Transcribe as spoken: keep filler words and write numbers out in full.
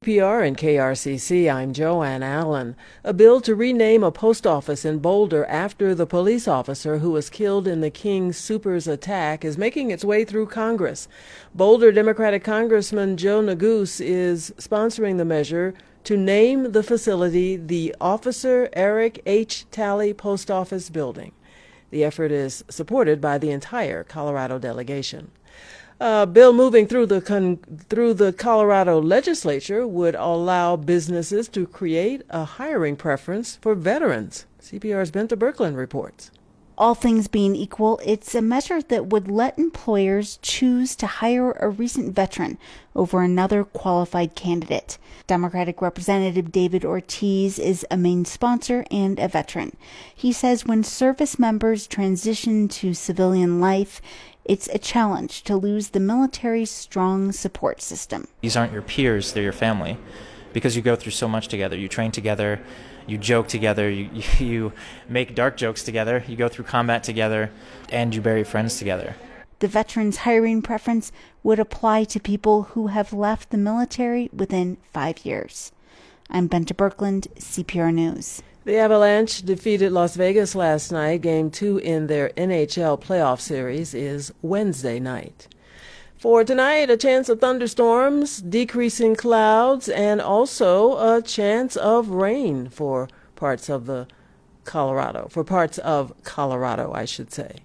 P R and K R C C, I'm Joanne Allen. A bill to rename a post office in Boulder after the police officer who was killed in the King Soopers attack is making its way through Congress. Boulder Democratic Congressman Joe Neguse is sponsoring the measure to name the facility the Officer Eric H. Talley Post Office Building. The effort is supported by the entire Colorado delegation. A bill moving through the con- through the Colorado legislature would allow businesses to create a hiring preference for veterans. C P R's Benta Birkeland reports. All things being equal, it's a measure that would let employers choose to hire a recent veteran over another qualified candidate. Democratic Representative David Ortiz is a main sponsor and a veteran. He says when service members transition to civilian life, it's a challenge to lose the military's strong support system. These aren't your peers, they're your family, because you go through so much together. You train together, you joke together, you, you make dark jokes together, you go through combat together, and you bury friends together. The veterans' hiring preference would apply to people who have left the military within five years. I'm Benta Birkeland, C P R News. The Avalanche defeated Las Vegas last night. Game two in their N H L playoff series is Wednesday night. For tonight, a chance of thunderstorms, decreasing clouds, and also a chance of rain for parts of the Colorado, for parts of Colorado, I should say.